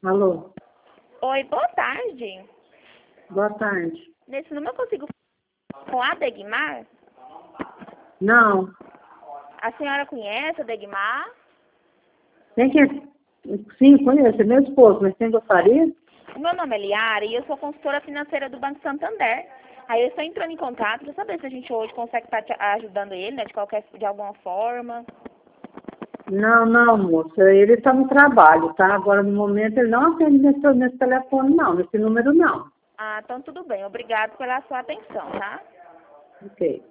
Alô, Oi, boa tarde. boa tarde. Nesse número eu consigo falar com a Degmar? Não, A senhora conhece a Degmar? tem que... Sim, conheço, é meu esposo, mas quem gostaria? O meu nome é Liara e eu sou consultora financeira do Banco Santander. Aí eu estou entrando em contato para saber se a gente hoje consegue estar ajudando ele, né, de alguma forma. Não, moça, ele está no trabalho, tá? Agora, no momento, ele não atende nesse telefone, não, nesse número, não. Ah, então tudo bem. Obrigado pela sua atenção, tá? Ok.